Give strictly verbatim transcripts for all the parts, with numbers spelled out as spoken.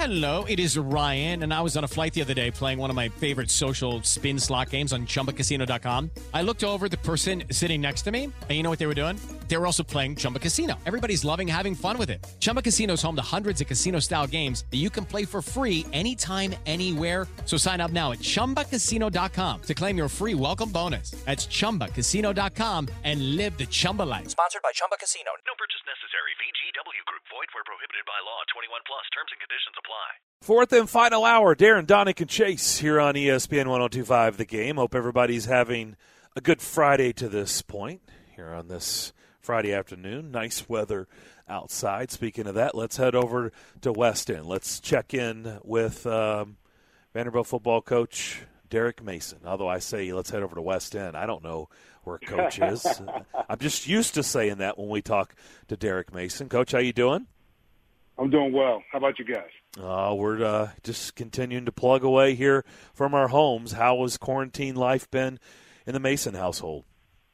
Hello, it is Ryan, and I was on a flight the other day playing one of my favorite social spin slot games on Chumba Casino dot com. I looked over at the person sitting next to me, and you know what they were doing? They were also playing Chumba Casino. Everybody's loving having fun with it. Chumba Casino is home to hundreds of casino-style games that you can play for free anytime, anywhere. So sign up now at Chumba Casino dot com to claim your free welcome bonus. That's Chumba Casino dot com and live the Chumba life. Sponsored by Chumba Casino. No purchase necessary. V G W Group. Void where prohibited by law. twenty-one plus. Terms and conditions apply. Fourth and final hour, Darren, Donick, and Chase here on E S P N one oh two point five The Game. Hope everybody's having a good Friday to this point here on this Friday afternoon. Nice weather outside. Speaking of that, let's head over to West End. Let's check in with um, Vanderbilt football coach Derek Mason. Although I say let's head over to West End, I don't know where Coach is. I'm just used to saying that when we talk to Derek Mason. Coach, how you doing? I'm doing well. How about you guys? Uh, we're uh, just continuing to plug away here from our homes. How has quarantine life been in the Mason household?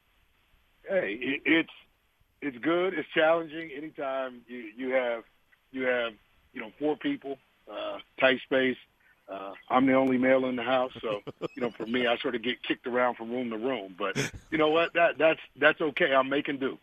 Hey, it, it's it's good. It's challenging. Anytime you, you have you have you know four people, uh, tight space. Uh, I'm the only male in the house, so you know for me, I sort of get kicked around from room to room. But you know what? That that's that's okay. I'm making do.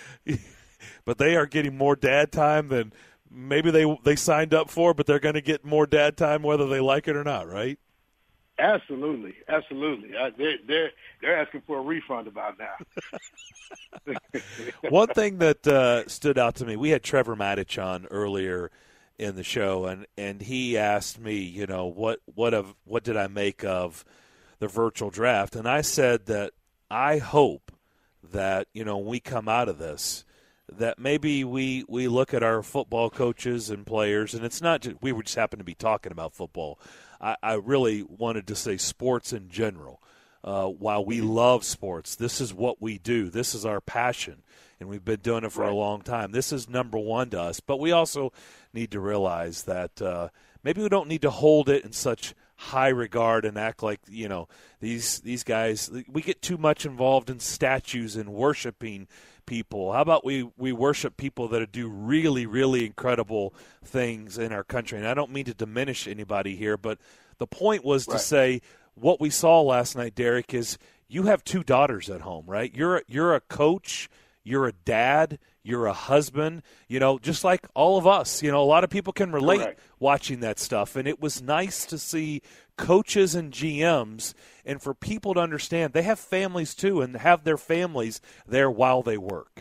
But they are getting more dad time than maybe they they signed up for, but they're going to get more dad time whether they like it or not, right? Absolutely, absolutely. I, they're, they're, they're asking for a refund about now. One thing that uh, stood out to me, we had Trevor Maddich on earlier in the show, and, and he asked me, you know, what what of what did I make of the virtual draft? And I said that I hope that, you know, when we come out of this, that maybe we, we look at our football coaches and players, and it's not just, we were just happen to be talking about football. I, I really wanted to say sports in general. Uh, while we love sports, this is what we do. This is our passion, and we've been doing it for right. a long time. This is number one to us. But we also need to realize that uh, maybe we don't need to hold it in such high regard and act like, you know, these these guys, we get too much involved in statues and worshiping people. How about we, we worship people that do really, really incredible things in our country? And I don't mean to diminish anybody here, but the point was right. to say what we saw last night, Derek, is you have two daughters at home, right? You're you're a coach, you're a dad, you're a husband, you know, just like all of us. You know, a lot of people can relate Correct. watching that stuff. And it was nice to see coaches and G Ms and for people to understand they have families too and have their families there while they work.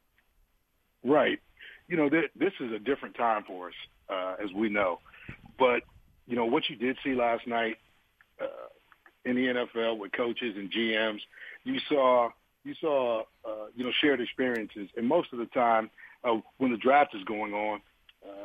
Right. You know, th- this is a different time for us, uh, as we know. But, you know, what you did see last night uh, in the N F L with coaches and G Ms, you saw – You saw, uh, you know, shared experiences. And most of the time uh, when the draft is going on, uh,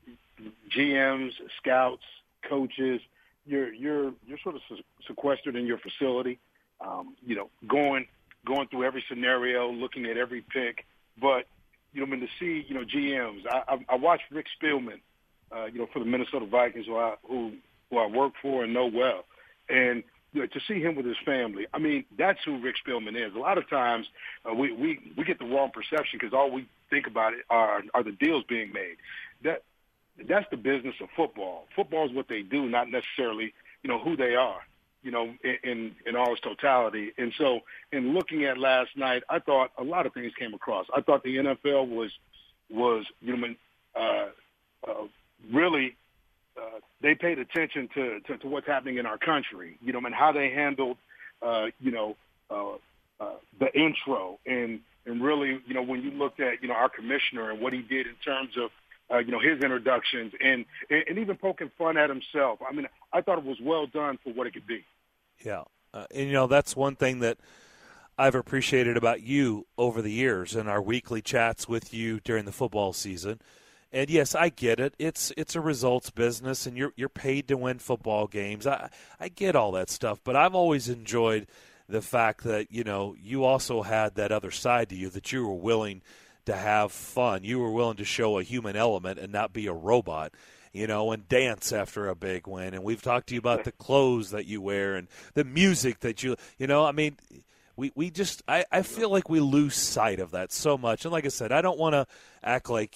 G Ms, scouts, coaches, you're you're you're sort of sequestered in your facility, um, you know, going going through every scenario, looking at every pick. But, you know, I mean, to see, you know, G Ms, I, I, I watched Rick Spielman, uh, you know, for the Minnesota Vikings, who I, who, who I work for and know well. And you know, to see him with his family, I mean, that's who Rick Spielman is. A lot of times uh, we, we, we get the wrong perception because all we think about it are, are the deals being made. That That's the business of football. Football is what they do, not necessarily, you know, who they are, you know, in, in, in all its totality. And so in looking at last night, I thought a lot of things came across. I thought the N F L was, was you know, uh, uh, really – Uh, they paid attention to, to, to what's happening in our country, you know, and how they handled, uh, you know, uh, uh, the intro and, and really, you know, when you looked at, you know, our commissioner and what he did in terms of, uh, you know, his introductions and, and, and even poking fun at himself. I mean, I thought it was well done for what it could be. Yeah. Uh, and, you know, that's one thing that I've appreciated about you over the years and our weekly chats with you during the football season. And yes, I get it. It's it's a results business, and you're you're paid to win football games. I I get all that stuff, but I've always enjoyed the fact that you know you also had that other side to you, that you were willing to have fun. You were willing to show a human element and not be a robot, you know, and dance after a big win. And we've talked to you about the clothes that you wear and the music that you you know. I mean, we we just I I feel like we lose sight of that so much. And like I said, I don't want to act like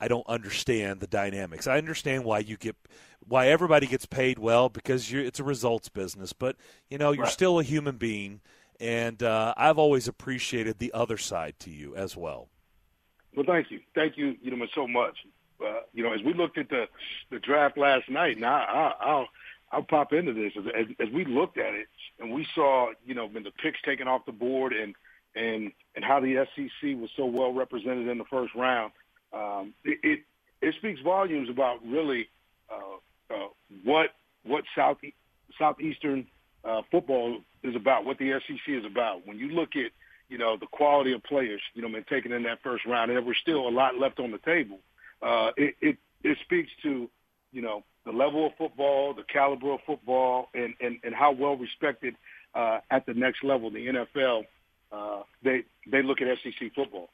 I don't understand the dynamics. I understand why you get why everybody gets paid well because you're, it's a results business. But you know, you're Right. still a human being, and uh, I've always appreciated the other side to you as well. Well, thank you, thank you, you know, so much. Uh, you know, as we looked at the the draft last night, and I, I, I'll I'll pop into this as, as as we looked at it and we saw, you know, when the picks taken off the board and and and how the S E C was so well represented in the first round. Um, it, it it speaks volumes about really uh, uh, what what South Southeastern uh, football is about, what the S E C is about. When you look at, you know, the quality of players, you know, been taken in that first round, and there was still a lot left on the table. Uh, it, it it speaks to, you know, the level of football, the caliber of football, and and, and how well respected uh, at the next level, the N F L. Uh, they they look at S E C football.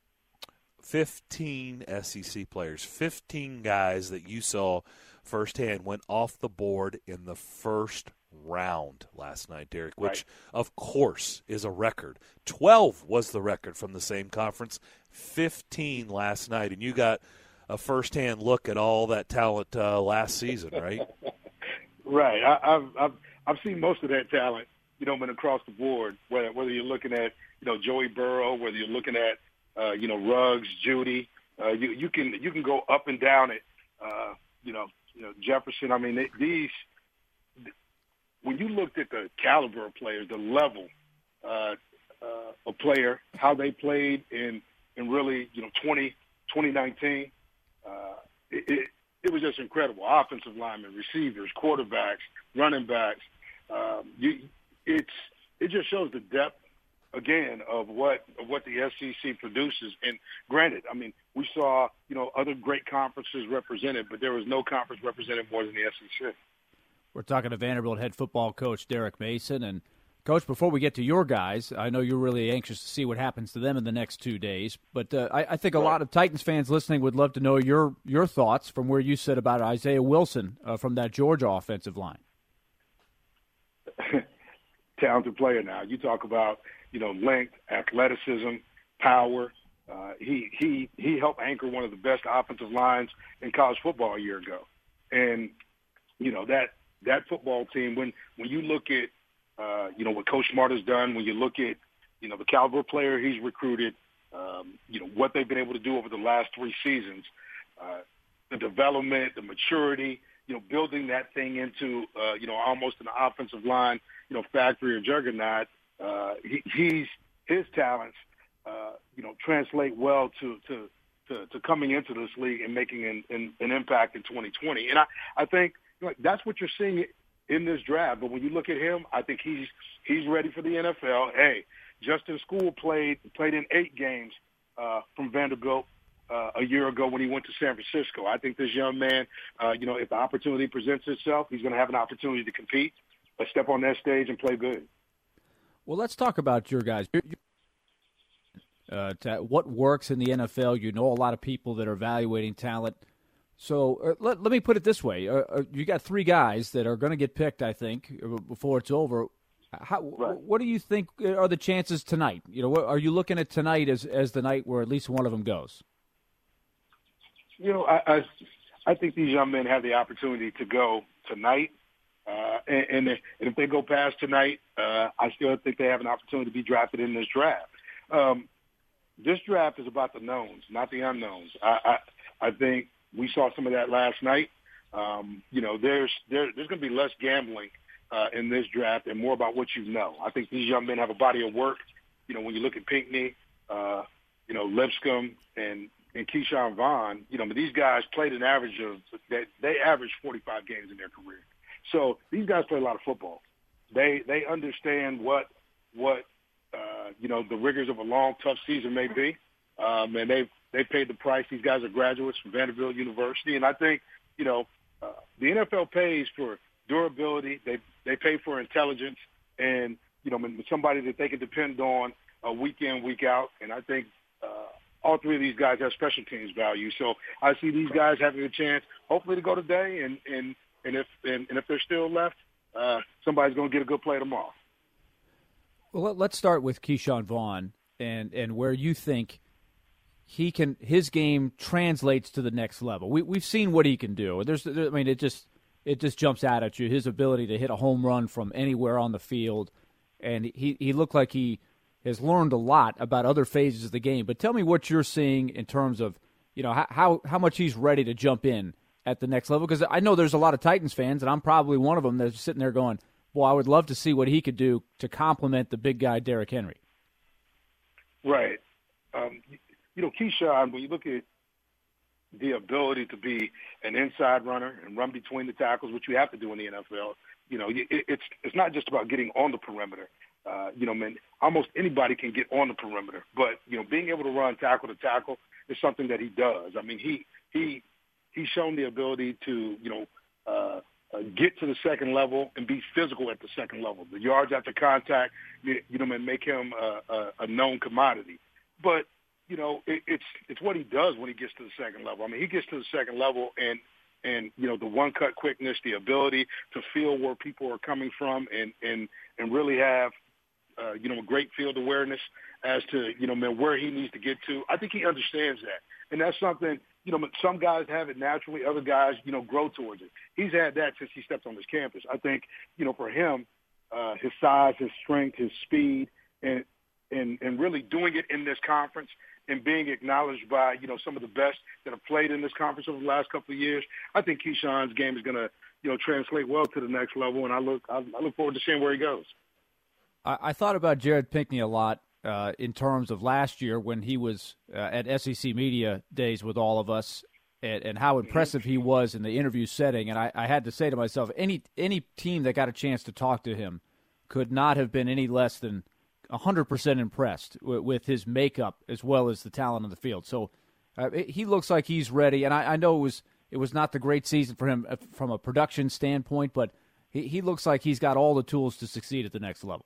fifteen S E C players, fifteen guys that you saw firsthand went off the board in the first round last night, Derek, which, Right. of course, is a record. twelve was the record from the same conference, fifteen last night, and you got a firsthand look at all that talent uh, last season, right? Right. I, I've I've I've seen most of that talent, you know, been across the board. Whether whether you're looking at, you know, Joey Burrow, whether you're looking at uh, you know, Ruggs, Judy, uh, you you can you can go up and down it. Uh, you know, you know Jefferson. I mean, they, these. When you looked at the caliber of players, the level uh, uh, of player, how they played in in really, you know, twenty, twenty nineteen, uh, it, it, it was just incredible. Offensive linemen, receivers, quarterbacks, running backs. Um, you, it's it just shows the depth again of what of what the S E C produces. And granted, I mean, we saw, you know, other great conferences represented, but there was no conference represented more than the S E C. We're talking to Vanderbilt head football coach Derek Mason. And, Coach, before we get to your guys, I know you're really anxious to see what happens to them in the next two days. But uh, I, I think a lot of Titans fans listening would love to know your your thoughts from where you sit about Isaiah Wilson uh, from that Georgia offensive line. Talented player now. You talk about, you know, length, athleticism, power. Uh, he he he helped anchor one of the best offensive lines in college football a year ago. And, you know, that – that football team, when, when you look at, uh, you know, what Coach Smart has done, when you look at, you know, the caliber player he's recruited, um, you know, what they've been able to do over the last three seasons, uh, the development, the maturity, you know, building that thing into, uh, you know, almost an offensive line, you know, factory or juggernaut, uh, he, he's, his talents, uh, you know, translate well to, to, to, to coming into this league and making an, an, an impact in twenty twenty. And I, I think, like, that's what you're seeing in this draft. But when you look at him, I think he's he's ready for the N F L. Hey, Justin School played played in eight games uh, from Vanderbilt uh, a year ago when he went to San Francisco. I think this young man, uh, you know, if the opportunity presents itself, he's going to have an opportunity to compete, uh, step on that stage and play good. Well, let's talk about your guys. Uh, to, what works in the N F L? You know a lot of people that are evaluating talent. So uh, let, let me put it this way. Uh, uh, you got three guys that are going to get picked, I think, before it's over. How, Right. What do you think are the chances tonight? You know, what, are you looking at tonight as, as the night where at least one of them goes? You know, I, I, I think these young men have the opportunity to go tonight. Uh, and, and if they go past tonight, uh, I still think they have an opportunity to be drafted in this draft. Um, this draft is about the knowns, not the unknowns. I, I, I think we saw some of that last night. Um, you know, there's there, there's going to be less gambling uh, in this draft and more about what you know. I think these young men have a body of work. You know, when you look at Pinckney, uh, you know, Lipscomb and, and Keyshawn Vaughn, you know, but these guys played an average of they, they averaged forty-five games in their career. So these guys play a lot of football. They they understand what what uh, you know the rigors of a long, tough season may be, um, and they've they paid the price. These guys are graduates from Vanderbilt University, and I think you know uh, the N F L pays for durability. They they pay for intelligence, and you know somebody that they can depend on uh, week in, week out. And I think uh, all three of these guys have special teams value. So I see these guys having a chance, hopefully, to go today, and and and if and, and if they're still left, uh, somebody's going to get a good play tomorrow. Well, let's start with Keyshawn Vaughn and, and where you think he can his game translates to the next level. We we've seen what he can do. There's there, I mean it just it just jumps out at you, his ability to hit a home run from anywhere on the field, and he he looked like he has learned a lot about other phases of the game. But tell me what you're seeing in terms of, you know, how how much he's ready to jump in at the next level, because I know there's a lot of Titans fans, and I'm probably one of them, that's sitting there going, well, I would love to see what he could do to complement the big guy Derrick Henry. Right. Um, you know, Keyshawn, when you look at the ability to be an inside runner and run between the tackles, which you have to do in the N F L, you know, it, it's it's not just about getting on the perimeter. Uh, you know, man, almost anybody can get on the perimeter, but, you know, being able to run tackle to tackle is something that he does. I mean, he he he's shown the ability to, you know, uh, uh, get to the second level and be physical at the second level. The yards after contact, you, you know, man, make him a, a, a known commodity. But, you know, it, it's it's what he does when he gets to the second level. I mean, he gets to the second level and, and you know, the one-cut quickness, the ability to feel where people are coming from and, and, and really have, uh, you know, a great field awareness as to, you know, man, where he needs to get to. I think he understands that. And that's something, you know, some guys have it naturally. Other guys, you know, grow towards it. He's had that since he stepped on this campus. I think, you know, for him, uh, his size, his strength, his speed, and, and, and really doing it in this conference and being acknowledged by, you know, some of the best that have played in this conference over the last couple of years, I think Keyshawn's game is going to, you know, translate well to the next level, and I look I, I look forward to seeing where he goes. I, I thought about Jared Pinkney a lot uh, in terms of last year when he was uh, at S E C Media Days with all of us, and, and how impressive he was in the interview setting. And I, I had to say to myself, any any team that got a chance to talk to him could not have been any less than one hundred percent impressed with, with his makeup as well as the talent on the field. So uh, it, he looks like he's ready. And I, I know it was it was not the great season for him from a production standpoint, but he, he looks like he's got all the tools to succeed at the next level.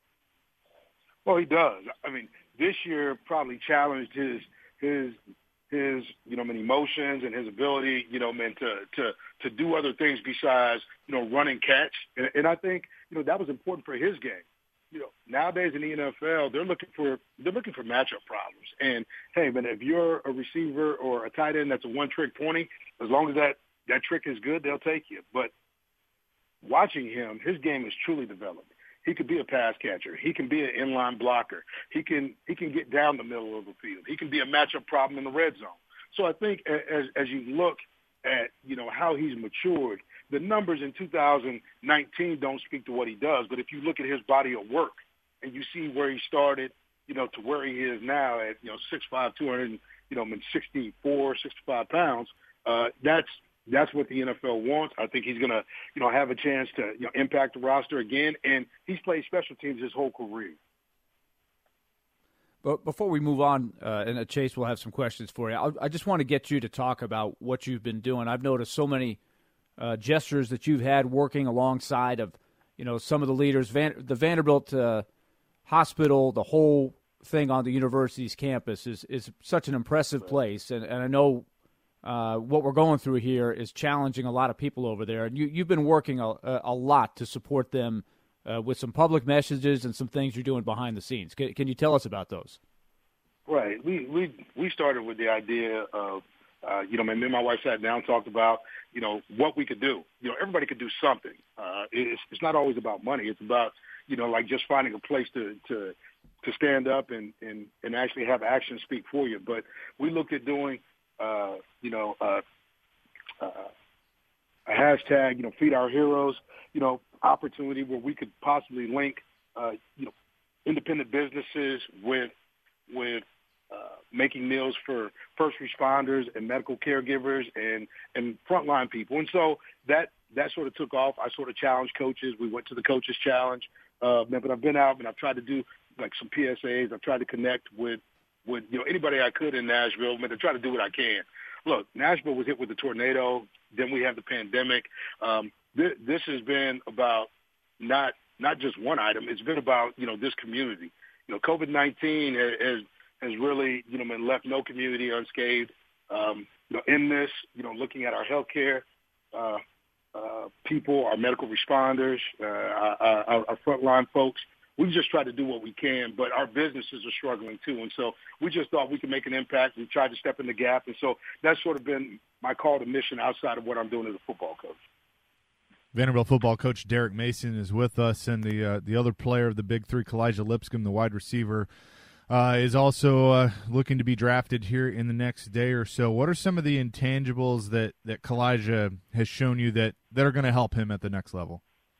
Well, he does. I mean, this year probably challenged his his his you know, many emotions and his ability, you know, man, to to to do other things besides, you know, run and catch. And, and I think, you know, that was important for his game. You know, nowadays in the N F L, they're looking for they're looking for matchup problems. And hey, man, if you're a receiver or a tight end that's a one-trick pony, as long as that that trick is good, they'll take you. But watching him, his game is truly developed. He could be a pass catcher. He can be an inline blocker. He can he can get down the middle of the field. He can be a matchup problem in the red zone. So I think as as you look at, you know, how he's matured, the numbers in two thousand nineteen don't speak to what he does. But if you look at his body of work and you see where he started, you know, to where he is now at, you know, six five, two hundred, you know, sixty-four, sixty-five pounds, uh, that's That's what the N F L wants. I think he's going to, you know, have a chance to, you know, impact the roster again. And he's played special teams his whole career. But before we move on, uh, and Chase will have some questions for you, I'll, I just want to get you to talk about what you've been doing. I've noticed so many uh, gestures that you've had working alongside of, you know, some of the leaders, Van, the Vanderbilt uh, Hospital, the whole thing on the university's campus is, is such an impressive place. And, and I know Uh, what we're going through here is challenging a lot of people over there, and you, you've been working a, a lot to support them uh, with some public messages and some things you're doing behind the scenes. Can, can you tell us about those? Right. We we we started with the idea of, uh, you know, me and my wife sat down and talked about, you know, what we could do. You know, everybody could do something. Uh, it's, it's not always about money. It's about, you know, like just finding a place to to, to stand up and, and, and actually have action speak for you. But we looked at doing – Uh, you know, uh, uh, a hashtag, you know, Feed Our Heroes, you know, opportunity where we could possibly link, uh, you know, independent businesses with with uh, making meals for first responders and medical caregivers and, and frontline people. And so that that sort of took off. I sort of challenged coaches. We went to the Coaches Challenge. Uh, but I've been out and I've tried to do like some P S As. I've tried to connect with with, you know, anybody I could in Nashville, but to try to do what I can. Look, Nashville was hit with the tornado. Then we have the pandemic. Um, th- this has been about not not just one item. It's been about, you know, this community. You know, COVID nineteen has has really, you know, been left no community unscathed. Um, you know, in this, you know, looking at our healthcare uh, uh, people, our medical responders, uh, our, our, our frontline folks, we've just tried to do what we can, but our businesses are struggling too. And so we just thought we could make an impact. We tried to step in the gap. And so that's sort of been my call to mission outside of what I'm doing as a football coach. Vanderbilt football coach Derek Mason is with us, and the uh, the other player of the Big Three, Kalijah Lipscomb, the wide receiver, uh, is also uh, looking to be drafted here in the next day or so. What are some of the intangibles that, that Kalijah has shown you that, that are going to help him at the next level?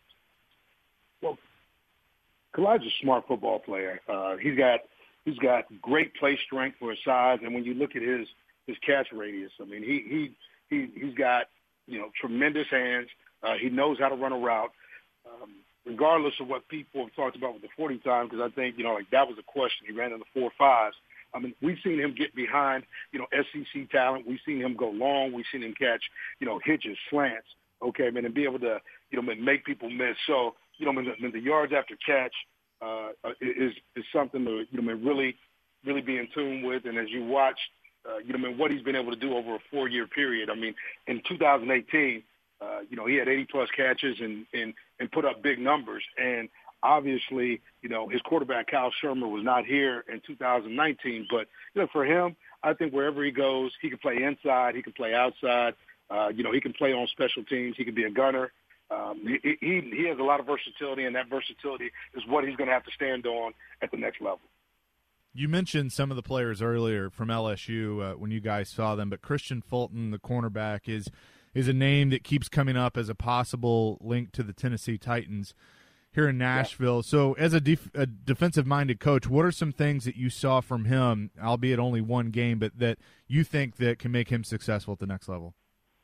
Well, Kalijah's a smart football player. Uh, he's got he's got great play strength for his size, and when you look at his his catch radius, I mean, he he he he's got you know tremendous hands. Uh, he knows how to run a route, um, regardless of what people have talked about with the forty time, because I think, you know, like that was a question. He ran in the four fives. I mean, we've seen him get behind, you know, S E C talent. We've seen him go long. We've seen him catch, you know, hitches, slants, okay, man, and be able to, you know, make people miss. So, you know, the, the yards after catch uh, is is something to, you know, really, really be in tune with. And as you watch, uh, you know, what he's been able to do over a four-year period, I mean, in two thousand eighteen, Uh, you know, he had eighty-plus catches and, and, and put up big numbers. And obviously, you know, his quarterback, Kyle Shermer, was not here in two thousand nineteen. But, you know, for him, I think wherever he goes, he can play inside, he can play outside. Uh, you know, he can play on special teams. He can be a gunner. Um, he, he, he has a lot of versatility, and that versatility is what he's going to have to stand on at the next level. You mentioned some of the players earlier from L S U uh, when you guys saw them, but Christian Fulton, the cornerback, is – is a name that keeps coming up as a possible link to the Tennessee Titans here in Nashville. Yeah. So as a, def- a defensive-minded coach, what are some things that you saw from him, albeit only one game, but that you think that can make him successful at the next level?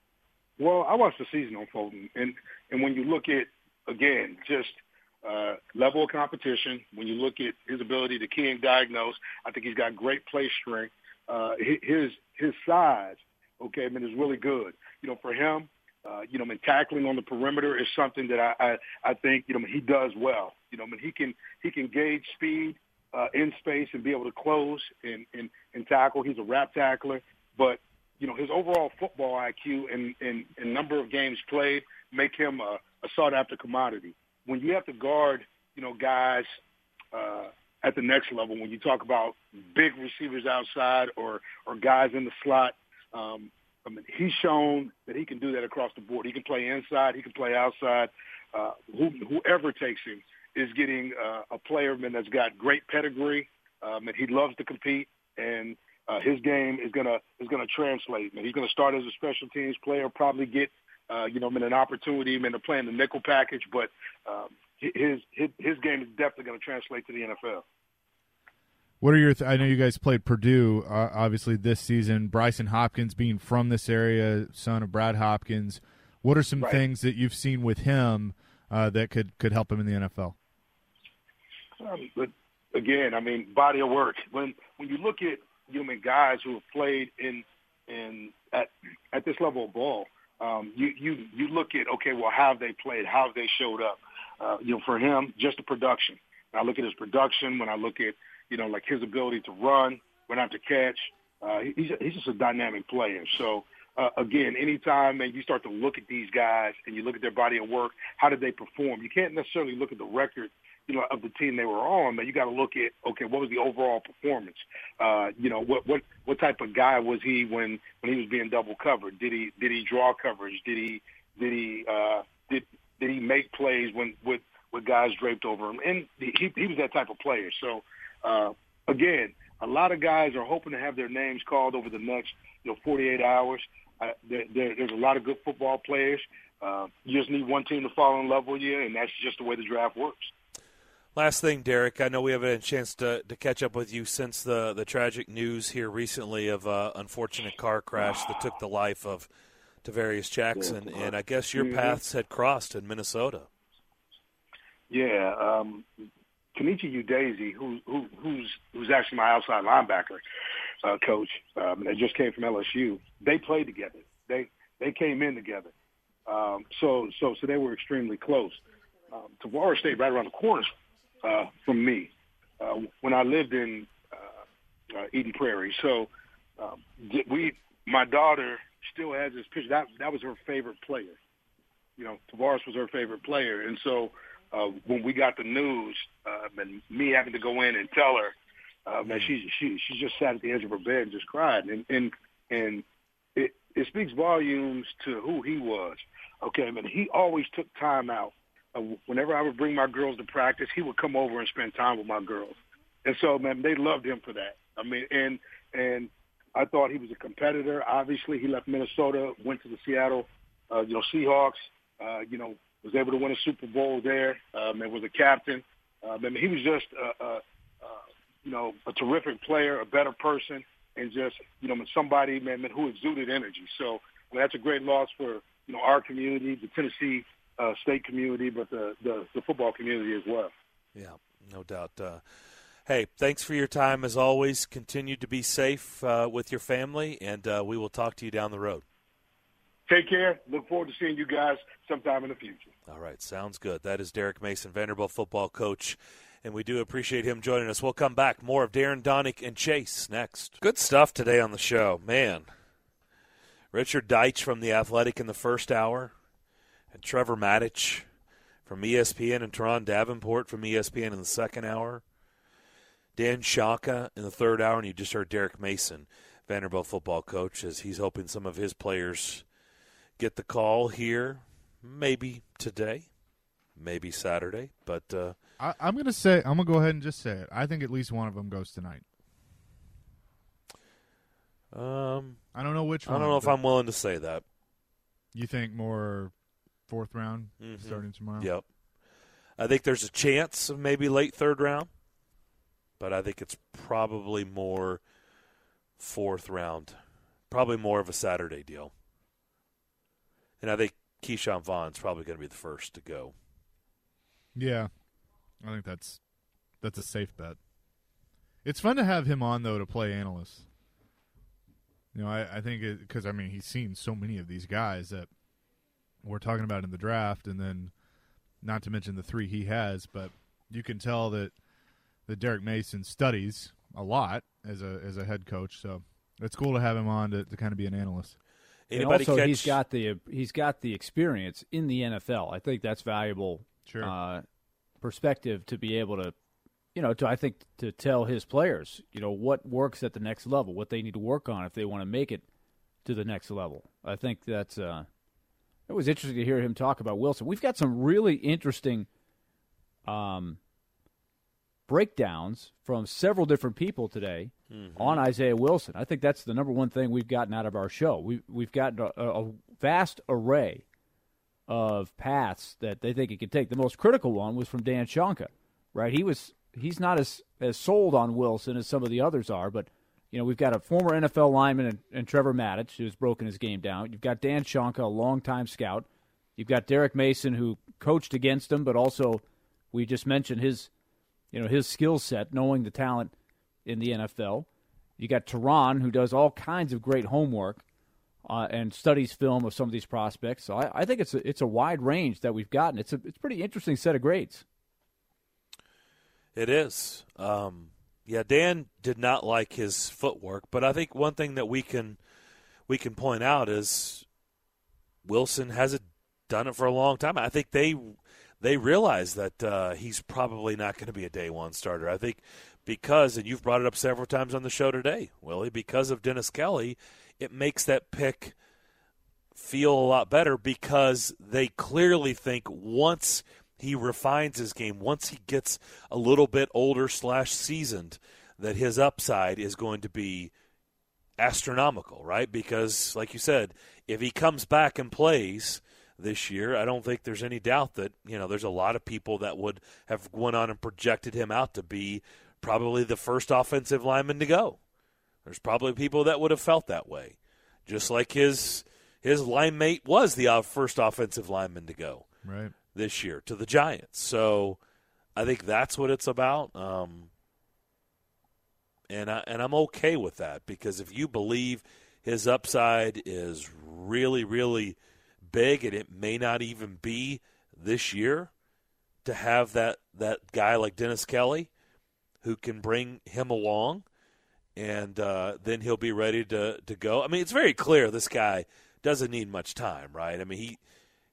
Well, I watched the season on Fulton, and, and when you look at, again, just uh, level of competition, when you look at his ability to key and diagnose, I think he's got great play strength. Uh, his his size, okay, I mean, is really good. You know, for him, uh, you know, I mean, tackling on the perimeter is something that I, I, I think, you know, he does well. You know, I mean, he can he can gauge speed uh, in space and be able to close and, and, and tackle. He's a rap tackler. But, you know, his overall football I Q and, and, and number of games played make him a, a sought-after commodity. When you have to guard, you know, guys uh, at the next level, when you talk about big receivers outside or, or guys in the slot, um, I mean, he's shown that he can do that across the board. He can play inside. He can play outside. Uh, who, whoever takes him is getting uh, a player, man, that's got great pedigree, um, and he loves to compete. And uh, his game is gonna is gonna translate. Man, he's gonna start as a special teams player, probably get uh, you know, man, an opportunity, man, to play in the nickel package. But um, his his his game is definitely gonna translate to the N F L. What are your th- – I know you guys played Purdue, uh, obviously, this season. Bryson Hopkins being from this area, son of Brad Hopkins. What are some right. things that you've seen with him uh, that could, could help him in the N F L? Um, but, again, I mean, body of work. When when you look at, you know, guys who have played in in at at this level of ball, um, you, you, you look at, okay, well, how have they played? How have they showed up? Uh, you know, for him, just the production. When I look at his production, when I look at, you know, like his ability to run, run out to catch. Uh, he's, he's just a dynamic player. So, uh, again, anytime, man, you start to look at these guys and you look at their body of work, how did they perform? You can't necessarily look at the record, you know, of the team they were on, but you got to look at, okay, what was the overall performance? Uh, you know, what, what, what type of guy was he when, when he was being double covered? Did he, did he draw coverage? Did he, did he, uh, did, did he make plays when, with, with guys draped over him? And he, he was that type of player. So, Uh, again, a lot of guys are hoping to have their names called over the next, you know, forty-eight hours. Uh, there, there, there's a lot of good football players. Uh, you just need one team to fall in love with you, and that's just the way the draft works. Last thing, Derek, I know we haven't had a chance to, to catch up with you since the, the tragic news here recently of an unfortunate car crash that took the life of Tavarius Jackson, and I guess your paths had crossed in Minnesota. Yeah, um, Kenichi Udeze, who, who, who's who's actually my outside linebacker uh, coach, um, that just came from L S U. They played together. They they came in together. Um, so so so they were extremely close. Um, Tavares stayed right around the corner uh, from me uh, when I lived in uh, uh, Eden Prairie. So um, we, my daughter still has this picture. That that was her favorite player. You know, Tavares was her favorite player, and so. uh, when we got the news, uh, and me having to go in and tell her, uh, man, she she she just sat at the edge of her bed and just cried, and and and it it speaks volumes to who he was. Okay, man, he always took time out. Uh, whenever I would bring my girls to practice, he would come over and spend time with my girls, and so man, they loved him for that. I mean, and and I thought he was a competitor. Obviously, he left Minnesota, went to the Seattle, uh, you know, Seahawks. Uh, you know, was able to win a Super Bowl there. Um, and was a captain. Uh, I mean, he was just, uh, uh, uh, you know, a terrific player, a better person, and just, you know, somebody, man, who exuded energy. So I mean, that's a great loss for, you know, our community, the Tennessee uh, State community, but the, the the football community as well. Yeah, no doubt. Uh, hey, thanks for your time as always. Continue to be safe uh, with your family, and uh, we will talk to you down the road. Take care. Look forward to seeing you guys sometime in the future. All right, sounds good. That is Derek Mason, Vanderbilt football coach, and we do appreciate him joining us. We'll come back. More of Darren Donick and Chase next. Good stuff today on the show. Man, Richard Deitch from The Athletic in the first hour, and Trevor Maddich from E S P N, and Teron Davenport from E S P N in the second hour. Dan Shaka in the third hour, and you just heard Derek Mason, Vanderbilt football coach, as he's hoping some of his players get the call here, maybe today, maybe Saturday. But uh, I, I'm going to say, I'm going to go ahead and just say it. I think at least one of them goes tonight. Um, I don't know which one. I don't know if I'm willing to say that. You think more fourth round Mm-hmm. starting tomorrow? Yep. I think there's a chance of maybe late third round, but I think it's probably more fourth round, probably more of a Saturday deal. And I think Keyshawn Vaughn's probably going to be the first to go. Yeah, I think that's that's a safe bet. It's fun to have him on, though, to play analyst. You know, I, I think because, I mean, he's seen so many of these guys that we're talking about in the draft, and then not to mention the three he has, but you can tell that, that Derek Mason studies a lot as a as a head coach, so it's cool to have him on to, to kind of be an analyst. Anybody and also, catch... he's got the he's got the experience in the N F L. I think that's valuable Sure. uh, perspective to be able to, you know, to I think to tell his players, you know, what works at the next level, what they need to work on if they want to make it to the next level. I think that's uh, it was interesting to hear him talk about Wilson. We've got some really interesting um, breakdowns from several different people today mm-hmm. on Isaiah Wilson. I think that's the number one thing we've gotten out of our show. We've, we've gotten a, a vast array of paths that they think he could take. The most critical one was from Dan Shonka, right? He was he's not as, as sold on Wilson as some of the others are, but you know, we've got a former N F L lineman and, and Trevor Maddich, who's broken his game down. You've got Dan Shonka, a longtime scout. You've got Derek Mason, who coached against him, but also we just mentioned his, you know, his skill set, knowing the talent in the N F L. You got Teron, who does all kinds of great homework uh, and studies film of some of these prospects. So I, I think it's a, it's a wide range that we've gotten. It's a it's a pretty interesting set of grades. It is. Um, yeah, Dan did not like his footwork, but I think one thing that we can we can point out is Wilson hasn't done it for a long time. I think they they realize that uh, he's probably not going to be a day one starter. I think because, and you've brought it up several times on the show today, Willie, because of Dennis Kelly, it makes that pick feel a lot better because they clearly think once he refines his game, once he gets a little bit older slash seasoned, that his upside is going to be astronomical, right? Because, like you said, if he comes back and plays this year, I don't think there's any doubt that, you know, there's a lot of people that would have went on and projected him out to be probably the first offensive lineman to go. There's probably people that would have felt that way, just like his his line mate was the first offensive lineman to go right this year to the Giants. So I think that's what it's about, um, and I, and I'm okay with that because if you believe his upside is really, really big, and it may not even be this year, to have that, that guy like Dennis Kelly who can bring him along, and uh, then he'll be ready to, to go. I mean, it's very clear this guy doesn't need much time, right? I mean, he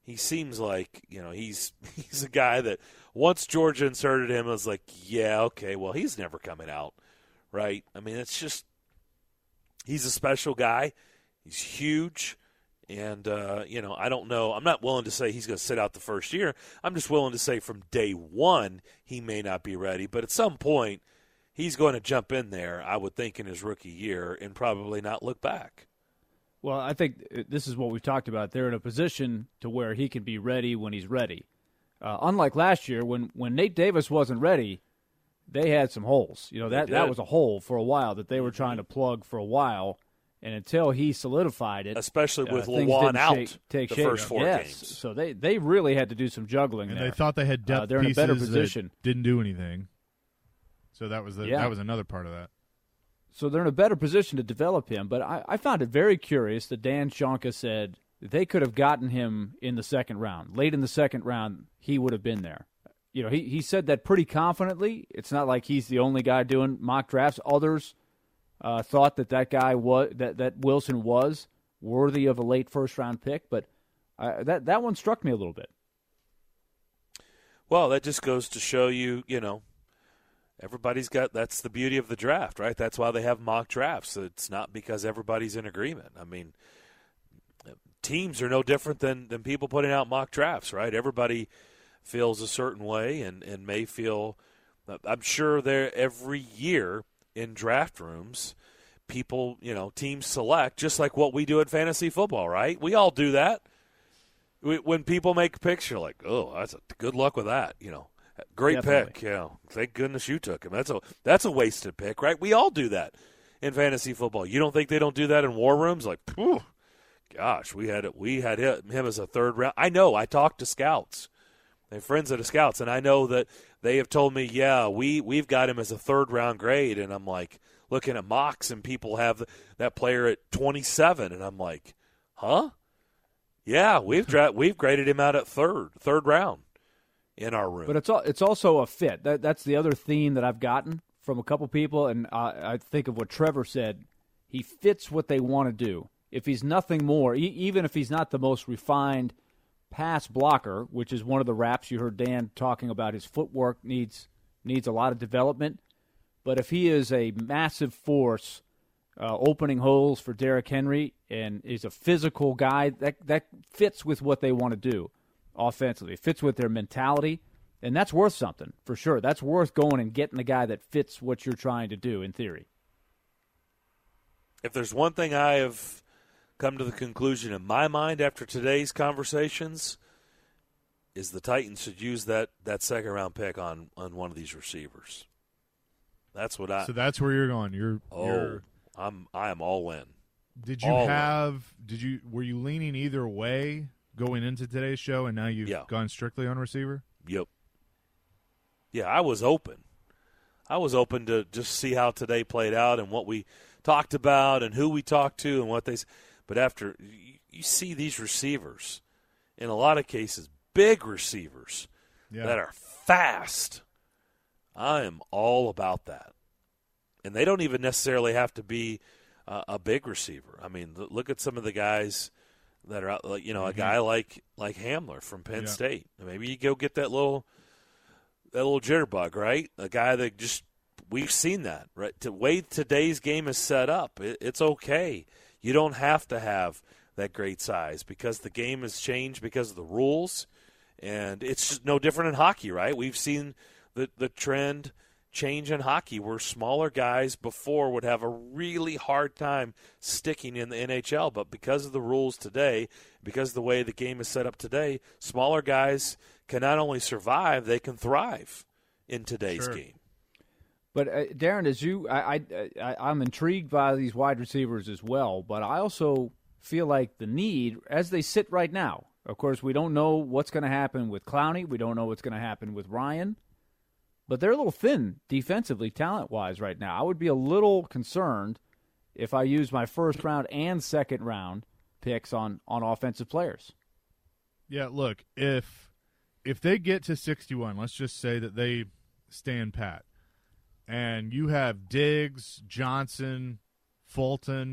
he seems like, you know, he's he's a guy that once Georgia inserted him, I was like, yeah, okay, well, he's never coming out, right? I mean, it's just he's a special guy. He's huge. And, uh, you know, I don't know. I'm not willing to say he's going to sit out the first year. I'm just willing to say from day one he may not be ready. But at some point, he's going to jump in there, I would think, in his rookie year and probably not look back. Well, I think this is what we've talked about. They're in a position to where he can be ready when he's ready. Uh, unlike last year, when, when Nate Davis wasn't ready, they had some holes. You know, that, that was a hole for a while that they were trying to plug for a while. And until he solidified it, especially with uh, Lewan out shake, take the shape. first four yes. games. So they, they really had to do some juggling and there. they thought they had depth uh, they're pieces in a better position. that didn't do anything. So that was the, yeah. that was another part of that. So they're in a better position to develop him. But I, I found it very curious that Dan Shonka said they could have gotten him in the second round. Late in the second round, he would have been there. You know, he, he said that pretty confidently. It's not like he's the only guy doing mock drafts. Others uh, thought that that guy was that, that Wilson was worthy of a late first round pick. But uh, that that one struck me a little bit. Well, that just goes to show you, you know, everybody's got – that's the beauty of the draft, right? That's why they have mock drafts. It's not because everybody's in agreement. I mean, teams are no different than, than people putting out mock drafts, right? Everybody feels a certain way and, and may feel – I'm sure there every year in draft rooms, people, you know, teams select just like what we do at fantasy football, right? We all do that. When people make picks, you're like, oh, that's a, good luck with that, you know. Great Definitely. pick, you know. Thank goodness you took him. That's a that's a wasted pick, right? We all do that in fantasy football. You don't think they don't do that in war rooms? Like, phew, gosh, we had it. We had him as a third round. I know. I talked to scouts, they have friends that are scouts, and I know that they have told me, yeah, we we've got him as a third round grade, and I'm like looking at mocks, and people have that player at twenty-seven, and I'm like, huh? Yeah, we've dra- we've graded him out at third, third round in our room. But it's all, it's also a fit. That that's the other theme that I've gotten from a couple people, and uh, I think of what Trevor said. He fits what they want to do. If he's nothing more, e- even if he's not the most refined pass blocker, which is one of the raps you heard Dan talking about, his footwork needs needs a lot of development. But if he is a massive force, uh, opening holes for Derrick Henry, and is a physical guy, that that fits with what they want to do offensively. It fits with their mentality, and that's worth something for sure. That's worth going and getting the guy that fits what you're trying to do in theory. If there's one thing I have come to the conclusion in my mind after today's conversations, is the Titans should use that, that second round pick on, on one of these receivers. That's what I. So that's where you're going. You're. Oh, you're, I'm. I am all in. Did you all have? In. Did you? Were you leaning either way going into today's show, and now you've yeah. gone strictly on receiver? Yep. Yeah, I was open. I was open to just see how today played out and what we talked about and who we talked to and what they. But after you, you see these receivers, in a lot of cases, big receivers yeah. that are fast. I am all about that. And they don't even necessarily have to be uh, a big receiver. I mean, look at some of the guys that are out, like, you know, a mm-hmm. guy like like Hamler from Penn yeah. State. Maybe you go get that little that little jitterbug, right? A guy that just we've seen that, right? The way today's game is set up, it, it's okay. You don't have to have that great size because the game has changed because of the rules, and it's just no different in hockey, right? We've seen the the trend change in hockey where smaller guys before would have a really hard time sticking in the N H L, but because of the rules today, because of the way the game is set up today, smaller guys can not only survive, they can thrive in today's sure. game. But uh, Darren, as you, I, I, I, I'm intrigued by these wide receivers as well. But I also feel like the need, as they sit right now. Of course, we don't know what's going to happen with Clowney. We don't know what's going to happen with Ryan. But they're a little thin defensively, talent-wise, right now. I would be a little concerned if I use my first round and second round picks on, on offensive players. Yeah, look, if if they get to sixty-one, let's just say that they stand pat, and you have Diggs, Johnson, Fulton,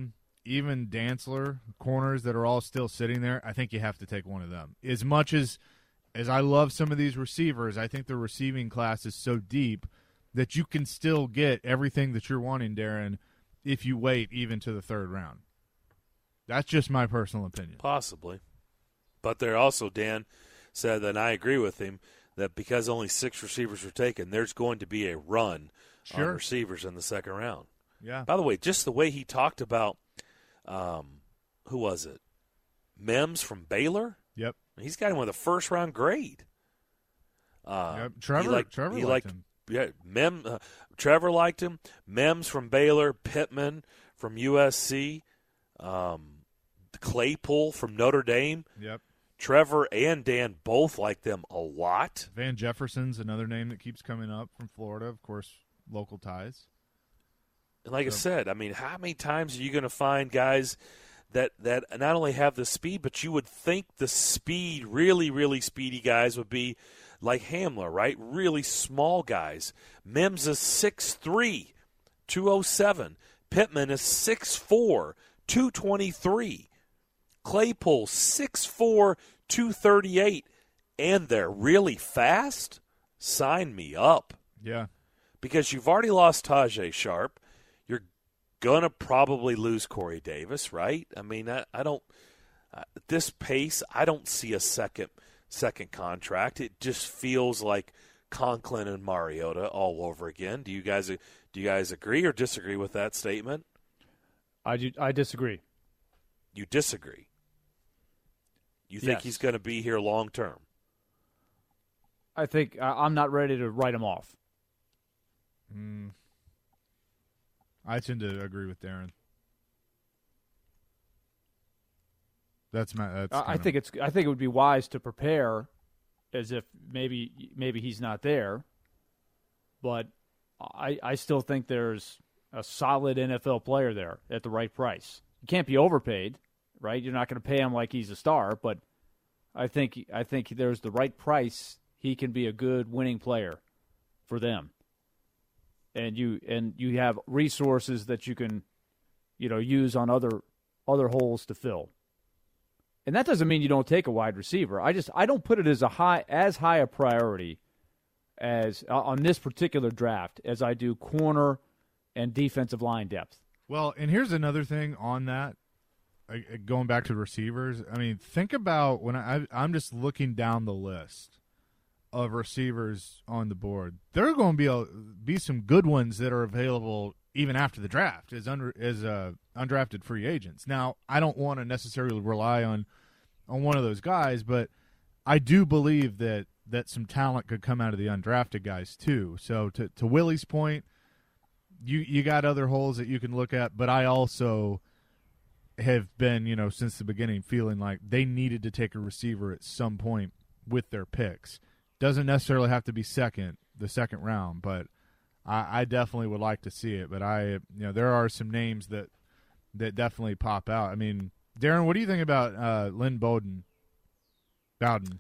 even Dantzler, corners that are all still sitting there, I think you have to take one of them. As much as as I love some of these receivers, I think the receiving class is so deep that you can still get everything that you're wanting, Darren, if you wait even to the third round. That's just my personal opinion. Possibly. But there also, Dan said, and I agree with him, that because only six receivers were taken, there's going to be a run Sure. on receivers in the second round. Yeah. By the way, just the way he talked about, um, who was it? Mims from Baylor? Yep. He's got him with a first-round grade. Uh, Yep. Trevor, he liked, Trevor he liked liked him. Yeah, Mem, uh, Trevor liked him. Mims from Baylor, Pittman from U S C, um, Claypool from Notre Dame. Yep. Trevor and Dan both like them a lot. Van Jefferson's another name that keeps coming up from Florida, of course, local ties. And like So- I said, I mean, how many times are you going to find guys that, that not only have the speed, but you would think the speed, really, really speedy guys would be like Hamler, right? Really small guys. Mims is six three, two oh seven. Pittman is six four, two twenty-three. Claypool, six four, two thirty-eight. And they're really fast? Sign me up. Yeah. Because you've already lost Tajay Sharp. You're going to probably lose Corey Davis, right? I mean, I, I don't uh, – at this pace, I don't see a second – second contract. It just feels like Conklin and Mariota all over again. Do you guys do you guys agree or disagree with that statement? I do, I disagree. You disagree. You think Yes. he's going to be here long term? I think I, I'm not ready to write him off. Mm. I tend to agree with Darren. That's my. That's I, I kinda- think it's. I think it would be wise to prepare, as if maybe maybe he's not there. But I I still think there's a solid N F L player there at the right price. You can't be overpaid, right? You're not going to pay him like he's a star, but I think I think there's the right price. He can be a good winning player for them. And you and you have resources that you can, you know, use on other other holes to fill. And that doesn't mean you don't take a wide receiver. I just I don't put it as a high as high a priority as uh, on this particular draft as I do corner and defensive line depth. Well, and here's another thing on that. I, I- going back to receivers, I mean, think about when I I'm just looking down the list of receivers on the board. There are going to be a, be some good ones that are available even after the draft as under as uh, undrafted free agents. Now, I don't want to necessarily rely on on one of those guys, but I do believe that that some talent could come out of the undrafted guys too. So to to Willie's point, you you got other holes that you can look at, but I also have been, you know, since the beginning feeling like they needed to take a receiver at some point with their picks. Doesn't necessarily have to be second, the second round, but I, I definitely would like to see it. But I, you know, there are some names that that definitely pop out. I mean, Darren, what do you think about uh, Lynn Bowden? Bowden,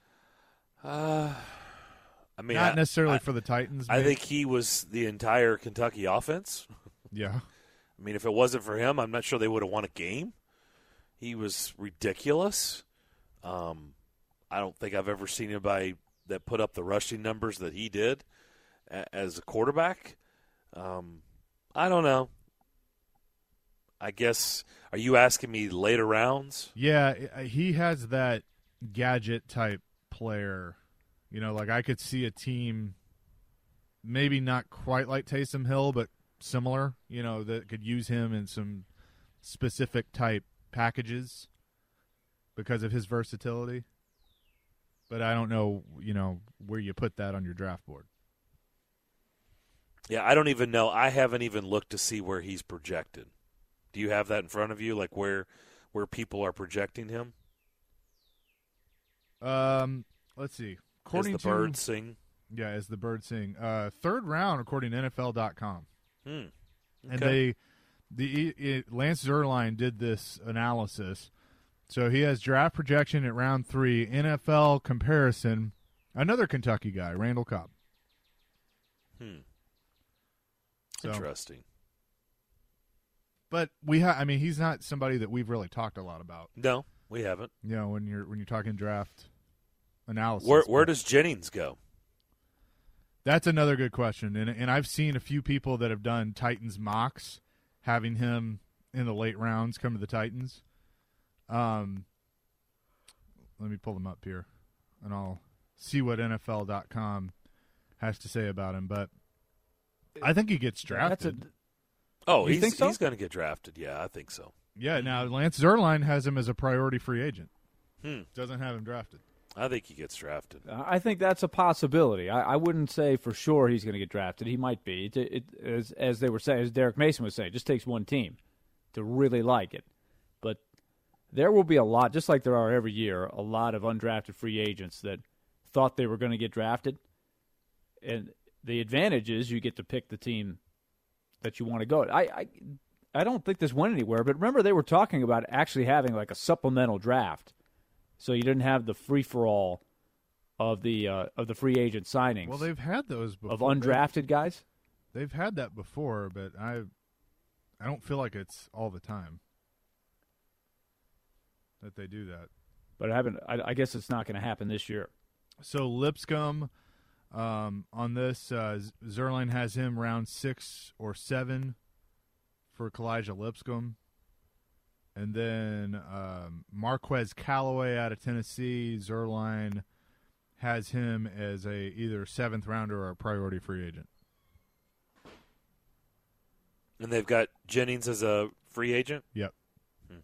Uh, I mean, not I, necessarily I, for the Titans. I maybe. think he was the entire Kentucky offense. yeah. I mean, if it wasn't for him, I'm not sure they would have won a game. He was ridiculous. Um, I don't think I've ever seen anybody that put up the rushing numbers that he did a- as a quarterback. Um, I don't know. I guess, are you asking me later rounds? Yeah, I- he has that gadget type player. You know, like I could see a team, maybe not quite like Taysom Hill, but similar, you know, that could use him in some specific type packages because of his versatility. But I don't know, you know, where you put that on your draft board. Yeah, I don't even know. I haven't even looked to see where he's projected. Do you have that in front of you, like where where people are projecting him? Um, let's see. According As the to birds sing. yeah, as the birds sing, uh, third round according to N F L dot com. Hmm. And Okay. they, the it, Lance Zierlein did this analysis. So he has draft projection at round three, N F L comparison. Another Kentucky guy, Randall Cobb. Hmm. So Interesting. But we ha- I mean, he's not somebody that we've really talked a lot about. No, we haven't. You know, when you're when you're talking draft analysis. Where where does Jennings go? That's another good question. And and I've seen a few people that have done Titans mocks having him in the late rounds come to the Titans. Um let me pull them up here and I'll see what N F L dot com has to say about him, but I think he gets drafted. That's a, Oh, You he's think so? he's going to get drafted. Yeah, I think so. Yeah, now Lance Zierlein has him as a priority free agent. Hmm. Doesn't have him drafted. I think he gets drafted. I think that's a possibility. I, I wouldn't say for sure he's going to get drafted. He might be. It, it, as, as they were saying, as Derek Mason was saying, it just takes one team to really like it. But there will be a lot, just like there are every year, a lot of undrafted free agents that thought they were going to get drafted. And the advantage is you get to pick the team that you want to go. I, I I don't think this went anywhere, but remember they were talking about actually having like a supplemental draft, so you didn't have the free for all of the uh, of the free agent signings. Well, they've had those before. of undrafted guys. They've had that before, but I I don't feel like it's all the time that they do that. But I haven't. I, I guess it's not going to happen this year. So Lipscomb um, on this, uh, Zierlein has him round six or seven for Kalijah Lipscomb. And then um, Marquez Callaway out of Tennessee, Zierlein has him as a either seventh rounder or a priority free agent. And they've got Jennings as a free agent? Yep. Hmm.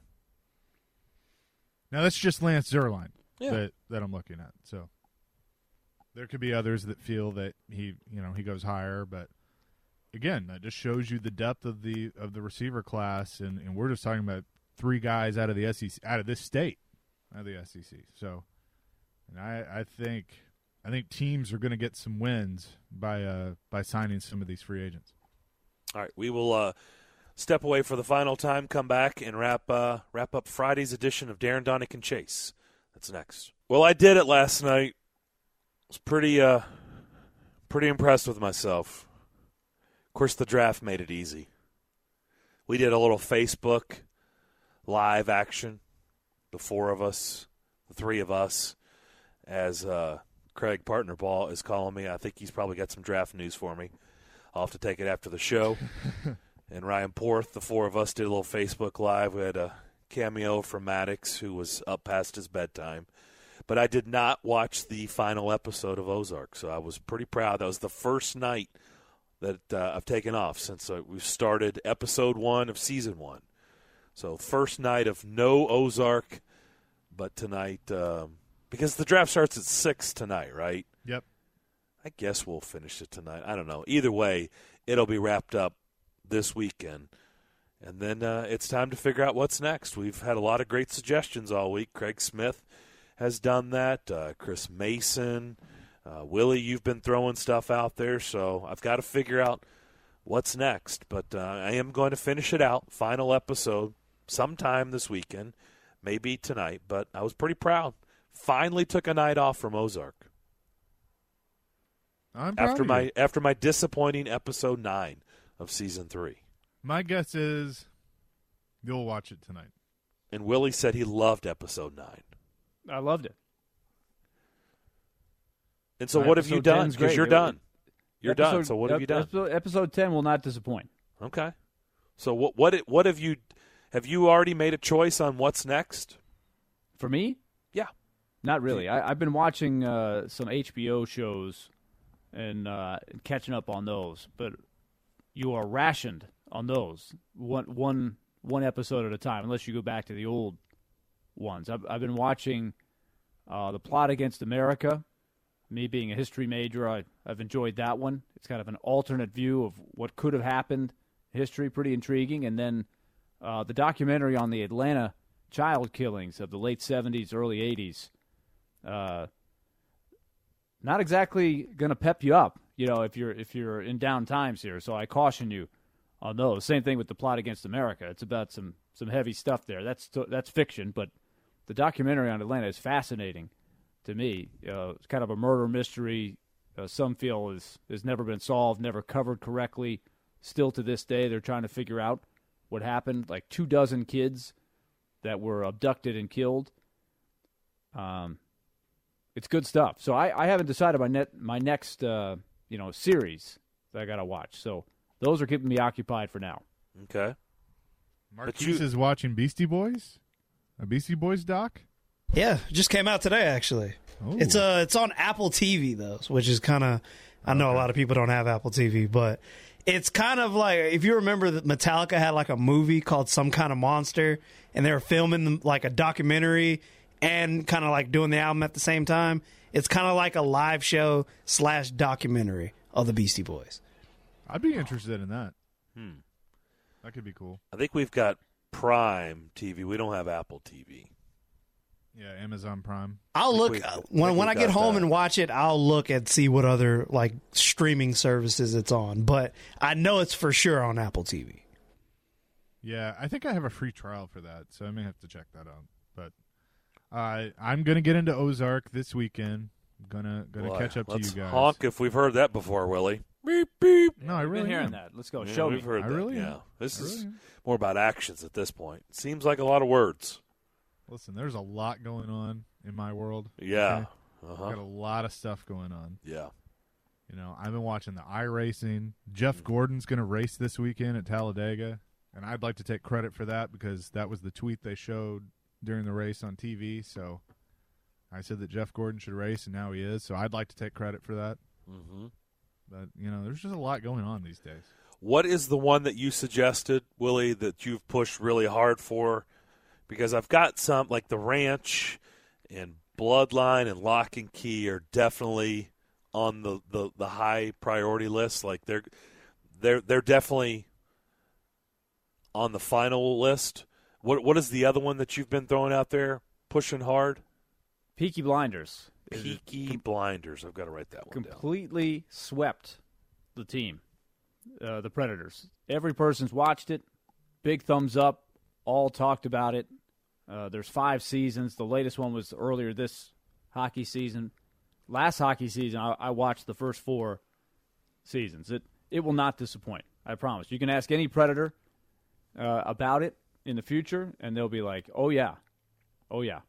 Now, that's just Lance Zierlein Yeah. that, that I'm looking at. So there could be others that feel that he, you know, he goes higher, but again, that just shows you the depth of the of the receiver class, and, and we're just talking about three guys out of the S E C, out of this state, out of the S E C. So, and I, I think I think teams are going to get some wins by uh, by signing some of these free agents. All right, we will uh, step away for the final time, come back, and wrap uh, wrap up Friday's edition of Darren Donick and Chase. That's next. Well, I did it last night. I was pretty uh, pretty impressed with myself. Of course, the draft made it easy. We did a little Facebook live action, the four of us, the three of us, as uh, Craig Partner Ball is calling me. I think he's probably got some draft news for me. I'll have to take it after the show. And Ryan Porth, the four of us, did a little Facebook Live. We had a cameo from Maddox, who was up past his bedtime. But I did not watch the final episode of Ozark, so I was pretty proud. That was the first night that uh, I've taken off since uh, we've started episode one of season one. So first night of no Ozark, but tonight, um, because the draft starts at six tonight, right? Yep. I guess we'll finish it tonight. I don't know. Either way, it'll be wrapped up this weekend. And then uh, it's time to figure out what's next. We've had a lot of great suggestions all week. Craig Smith has done that. Uh, Chris Mason. Uh, Willie, you've been throwing stuff out there. So I've got to figure out what's next. But uh, I am going to finish it out. Final episode sometime this weekend. Maybe tonight. But I was pretty proud. Finally took a night off from Ozark. I'm proud after of my you. after my disappointing episode nine of season three. My guess is you'll watch it tonight. And Willie said he loved episode nine. I loved it. And so My what have you episode done? ten's Because great. you're It- done. You're episode, done. So what have you done? Episode, episode ten will not disappoint. Okay. So what what what have you have you already made a choice on what's next? For me? Yeah. Not really. I, I've been watching uh, some H B O shows and uh, catching up on those, but you are rationed on those one one one episode at a time, unless you go back to the old ones. I've, I've been watching uh, The Plot Against America. Me being a history major, I, I've enjoyed that one. It's kind of an alternate view of what could have happened in history, pretty intriguing. And then uh, the documentary on the Atlanta child killings of the late seventies, early eighties. Uh, not exactly going to pep you up, you know, if you're if you're in down times here. So I caution you on those. Same thing with The Plot Against America. It's about some some heavy stuff there. That's that's fiction, but the documentary on Atlanta is fascinating to me. Uh, it's kind of a murder mystery. Uh, some feel is has never been solved, never covered correctly. Still to this day, they're trying to figure out what happened, like two dozen kids that were abducted and killed. Um, it's good stuff. So I, I haven't decided my net my next uh, you know series that I got to watch. So those are keeping me occupied for now. Okay. Marquise is watching Beastie Boys, a Beastie Boys doc. Yeah, just came out today actually. Ooh. It's uh it's on Apple T V though, which is kind of I know okay. a lot of people don't have Apple T V, but it's kind of like if you remember that Metallica had like a movie called Some Kind of Monster, and they were filming like a documentary and kind of like doing the album at the same time. It's kind of like a live show slash documentary of the Beastie Boys. I'd be interested in that. Hmm. That could be cool. I think we've got Prime T V. We don't have Apple T V. Yeah, Amazon Prime. I'll look we, uh, when when I get home that. and watch it. I'll look and see what other like streaming services it's on. But I know it's for sure on Apple T V. Yeah, I think I have a free trial for that, so I may have to check that out. But uh, I'm gonna get into Ozark this weekend. I'm gonna gonna Boy, catch up to let's you guys. Honk if we've heard that before, Willie. Beep beep. No, I really been hearing am. that. Let's go. Yeah, Show we've me. heard I that. really yeah, am. this I is really am. more about actions at this point. Seems like a lot of words. Listen, there's a lot going on in my world. Yeah. Okay? Uh-huh. Got a lot of stuff going on. Yeah. You know, I've been watching the iRacing. Jeff Gordon's going to race this weekend at Talladega, and I'd like to take credit for that because that was the tweet they showed during the race on T V. So I said that Jeff Gordon should race, and now he is. So I'd like to take credit for that. Mm-hmm. But, you know, there's just a lot going on these days. What is the one that you suggested, Willie, that you've pushed really hard for? Because I've got some, like the Ranch and Bloodline and Lock and Key are definitely on the, the, the high priority list. Like they're they're they're definitely on the final list. What what is the other one that you've been throwing out there, pushing hard? Peaky Blinders. Peaky Blinders. I've got to write that one down. Completely swept the team, uh, the Predators. Every person's watched it. Big thumbs up. All talked about it. Uh, there's five seasons. The latest one was earlier this hockey season. Last hockey season, I, I watched the first four seasons. It it will not disappoint. I promise. You can ask any Predator uh, about it in the future, and they'll be like, "Oh yeah, oh yeah."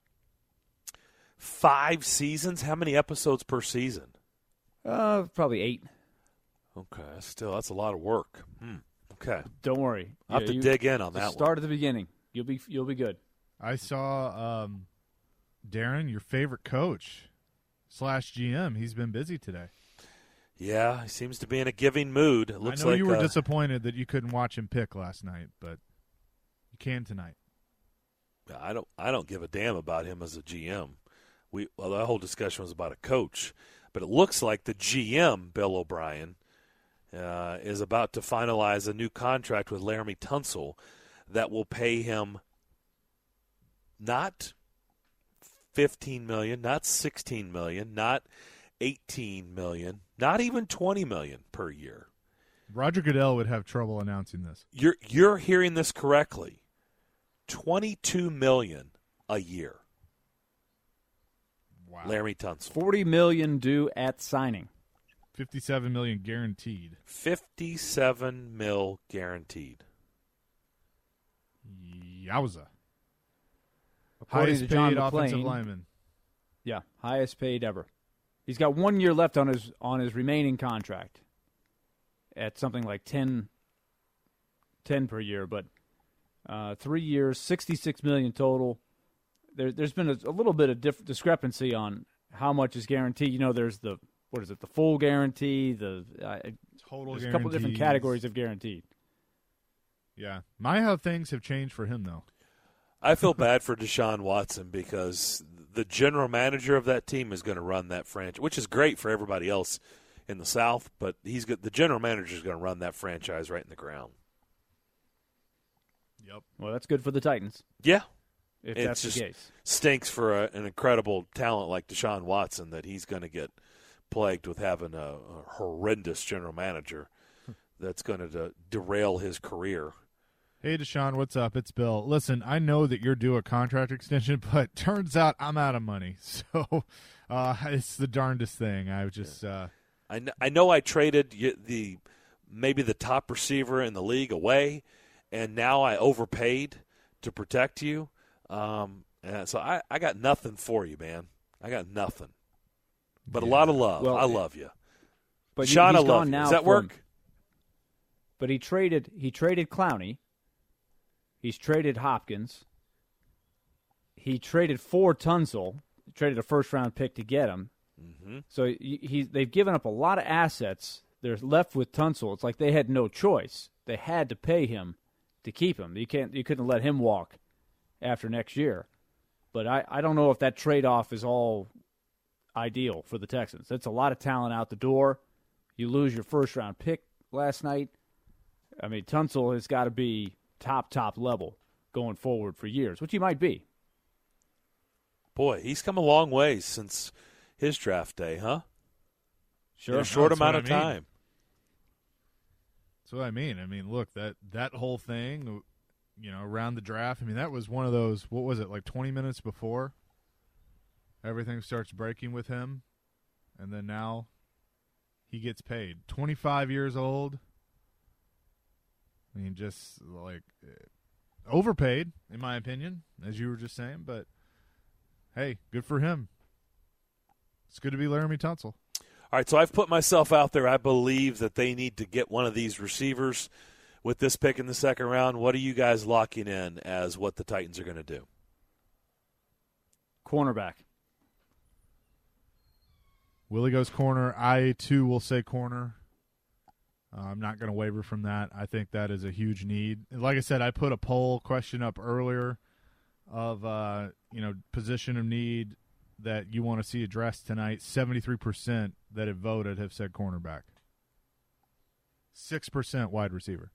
Five seasons? How many episodes per season? Uh, probably eight. Okay, still that's a lot of work. Hmm. Okay, don't worry. I have yeah, to you, dig in on that. Start one. at the beginning. You'll be you'll be good. I saw um, Darren, your favorite coach slash G M. He's been busy today. Yeah, he seems to be in a giving mood. It looks I know like you were uh, disappointed that you couldn't watch him pick last night, but you can tonight. I don't. I don't give a damn about him as a G M. We well, the whole discussion was about a coach, but it looks like the G M, Bill O'Brien, uh, is about to finalize a new contract with Laramie Tunsil that will pay him not fifteen million dollars, not sixteen million dollars, not eighteen million dollars, not even twenty million dollars per year. Roger Goodell would have trouble announcing this. You're you're hearing this correctly. twenty-two million dollars a year. Wow. Laramie Tunsil. forty million dollars due at signing. fifty-seven million dollars guaranteed. fifty-seven mil guaranteed. Yowza. According Highest to John paid offensive McClain, lineman. Yeah, highest paid ever. He's got one year left on his on his remaining contract at something like ten, ten per year, but uh, three years, sixty-six million dollars total. There, there's been a, a little bit of diff- discrepancy on how much is guaranteed. You know, there's the, what is it, the full guarantee, the uh, Total there's a couple different guarantees. categories of guaranteed. Yeah. My how things have changed for him, though. I feel bad for Deshaun Watson because the general manager of that team is going to run that franchise, which is great for everybody else in the South, but he's got, the general manager is going to run that franchise right in the ground. Yep. Well, that's good for the Titans. Yeah. If It that's just the case. stinks for a, an incredible talent like Deshaun Watson that he's going to get plagued with having a, a horrendous general manager that's going to de- derail his career. Hey, Deshaun, what's up? It's Bill. Listen, I know that you're due a contract extension, but turns out I'm out of money. So uh, it's the darndest thing. I just uh... I, kn- I know I traded y- the maybe the top receiver in the league away, and now I overpaid to protect you. Um, and so I, I got nothing for you, man. I got nothing. But yeah. a lot of love. Well, I love you. But Sean, he's I gone love you. now Does that from, work? But he traded he traded Clowney. He's traded Hopkins. He traded for Tunsil. He traded a first-round pick to get him. Mm-hmm. So he, he, they've given up a lot of assets. They're left with Tunsil. It's like they had no choice. They had to pay him to keep him. You can't. You couldn't let him walk after next year. But I, I don't know if that trade-off is all ideal for the Texans. That's a lot of talent out the door. You lose your first-round pick last night. I mean, Tunsil has got to be top, top level going forward for years, which he might be. Boy, he's come a long way since his draft day, huh? Sure. In a short That's amount what of I mean. time. That's what I mean. I mean, look, that, that whole thing, you know, around the draft, I mean, that was one of those, what was it, like twenty minutes before everything starts breaking with him, and then now he gets paid. twenty-five years old. I mean, just like overpaid, in my opinion, as you were just saying. But, hey, good for him. It's good to be Laramie Tunsil. All right, so I've put myself out there. I believe that they need to get one of these receivers with this pick in the second round. What are you guys locking in as what the Titans are going to do? Cornerback. Willie goes corner. I, too, will say corner. Uh, I'm not going to waver from that. I think that is a huge need. Like I said, I put a poll question up earlier of, uh, you know, position of need that you want to see addressed tonight. seventy-three percent that have voted have said cornerback. six percent wide receiver.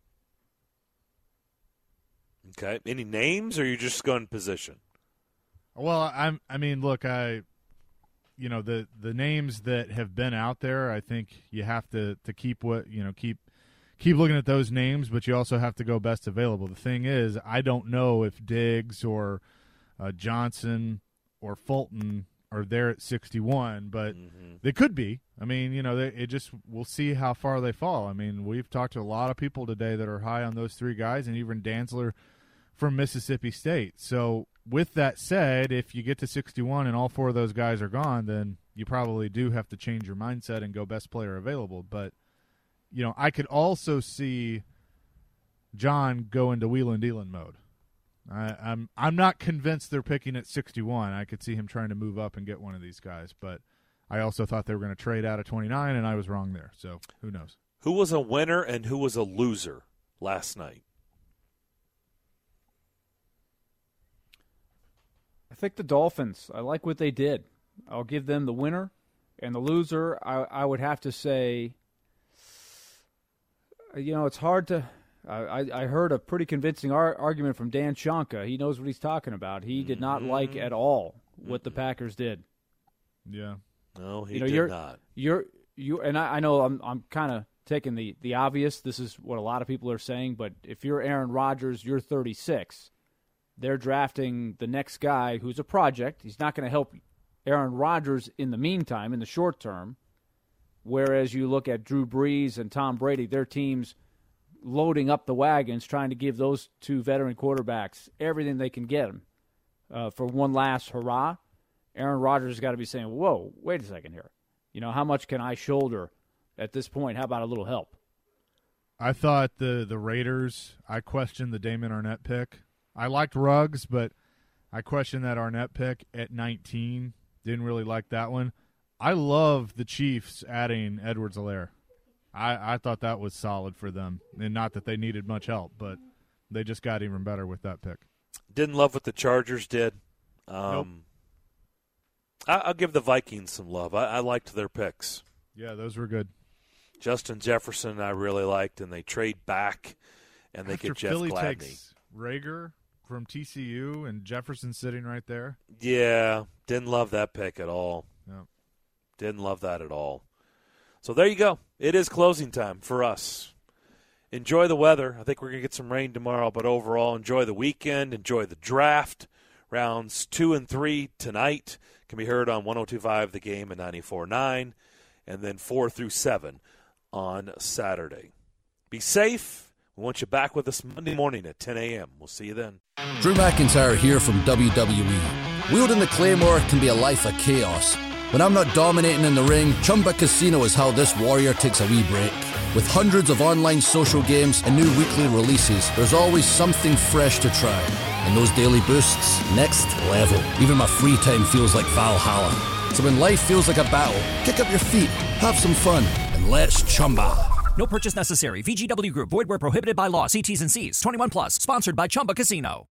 Okay. Any names, or are you just going position? Well, I'm. I mean, look, I, you know, the the names that have been out there, I think you have to to keep what you know keep keep looking at those names, but you also have to go best available. The thing is, I don't know if Diggs or uh, Johnson or Fulton are there at sixty-one, but mm-hmm. they could be. I mean, you know, they, it just we'll see how far they fall. I mean, we've talked to a lot of people today that are high on those three guys, and even Dantzler from Mississippi State. So with that said, if you get to sixty-one and all four of those guys are gone, then you probably do have to change your mindset and go best player available. But, you know, I could also see John go into wheel and dealing mode. I, I'm I'm not convinced they're picking at sixty-one. I could see him trying to move up and get one of these guys, but I also thought they were going to trade out of twenty-nine, and I was wrong there. So who knows? Who was a winner and who was a loser last night? I think the Dolphins. I like what they did. I'll give them the winner, and the loser, I, I would have to say, you know, it's hard to. I, I heard a pretty convincing ar- argument from Dan Shonka. He knows what he's talking about. He did not mm-hmm. like at all what the Packers did. Yeah, no, he you know, did you're, not. You're you, and I, I know I'm I'm kind of taking the the obvious. This is what a lot of people are saying. But if you're Aaron Rodgers, you're thirty-six. They're drafting the next guy who's a project. He's not going to help Aaron Rodgers in the meantime, in the short term. Whereas you look at Drew Brees and Tom Brady, their teams loading up the wagons, trying to give those two veteran quarterbacks everything they can get them uh, for one last hurrah. Aaron Rodgers has got to be saying, whoa, wait a second here. You know, how much can I shoulder at this point? How about a little help? I thought the, the Raiders, I questioned the Damon Arnett pick. I liked Ruggs, but I questioned that Arnett pick at nineteen. Didn't really like that one. I love the Chiefs adding Edwards-Helaire. I, I thought that was solid for them, and not that they needed much help, but they just got even better with that pick. Didn't love what the Chargers did. Um, nope. I, I'll give the Vikings some love. I, I liked their picks. Yeah, those were good. Justin Jefferson I really liked, and they trade back, and they After get Jeff Philly Gladney. Takes Rager from T C U and Jefferson sitting right there. Yeah, didn't love that pick at all. No. Didn't love that at all. So there you go. It is closing time for us. Enjoy the weather. I think we're going to get some rain tomorrow, but overall, enjoy the weekend. Enjoy the draft. Rounds two and three tonight can be heard on one oh two point five The Game and ninety-four point nine, and then four through seven on Saturday. Be safe. We want you back with us Monday morning at ten a.m. We'll see you then. Drew McIntyre here from W W E. Wielding the Claymore can be a life of chaos. When I'm not dominating in the ring, Chumba Casino is how this warrior takes a wee break. With hundreds of online social games and new weekly releases, there's always something fresh to try. And those daily boosts, next level. Even my free time feels like Valhalla. So when life feels like a battle, kick up your feet, have some fun, and let's Chumba. No purchase necessary. V G W Group. Void where prohibited by law. See T's and C's. twenty-one plus. Sponsored by Chumba Casino.